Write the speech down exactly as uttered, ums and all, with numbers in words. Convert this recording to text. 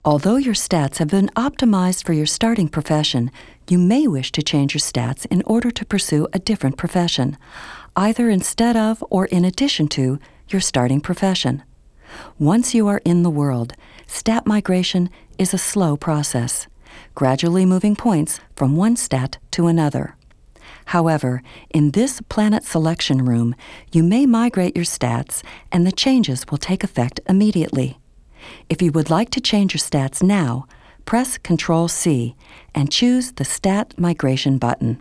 Although your stats have been optimized for your starting profession, you may wish to change your stats in order to pursue a different profession, either instead of or in addition to your starting profession. Once you are in the world, stat migration is a slow process, gradually moving points from one stat to another. However, in this planet selection room, you may migrate your stats and the changes will take effect immediately. If you would like to change your stats now, press control C and choose the Stat Migration button.